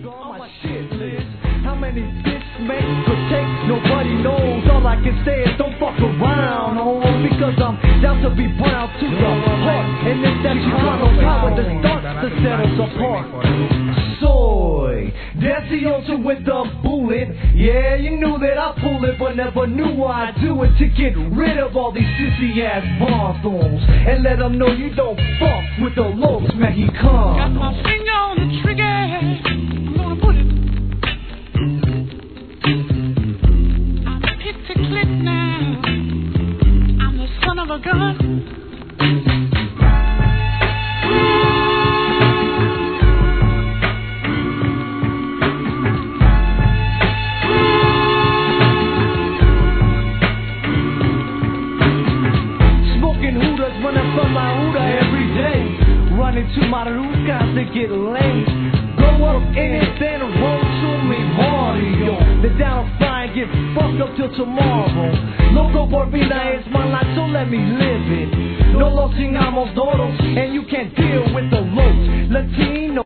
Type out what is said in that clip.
on my shit list. How many this make could take? Nobody knows. All I can say is don't fuck around, because I'm down to be brown to the heart. And it's that Chicano power that starts to set us apart. Soy, that's the answer with the bullet. Yeah, you knew that I pull it, but never knew I'd do it to get rid of all these sissy ass barnstorms and let them know you don't fuck with the Los Mexicanos. Got my finger on the trigger. I'm gonna put it. I'm hit to click now. I'm the son of a gun. Running from my Huda every day, running to my Lucas to get laid. Go up in it, then roll to me Mario. The down fly and get fucked up till tomorrow. Loco por vida is my life, so let me live it. No los chingamos todos, and you can't deal with the los Latino.